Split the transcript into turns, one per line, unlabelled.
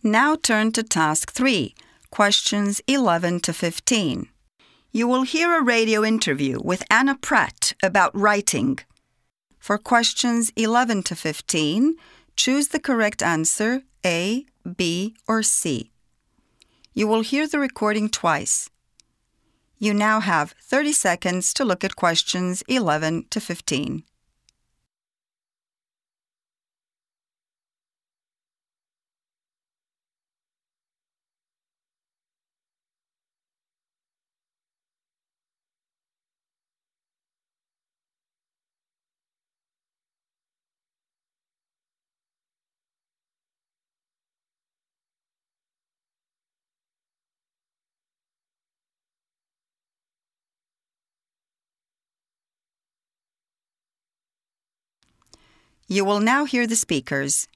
Now turn to Task 3, questions 11 to 15. You will hear a radio interview with Anna Pratt about writing. For questions 11 to 15, choose the correct answer A, B, or C. You will hear the recording twice. You now have 30 seconds to look at questions 11 to 15. You will now hear the speakers.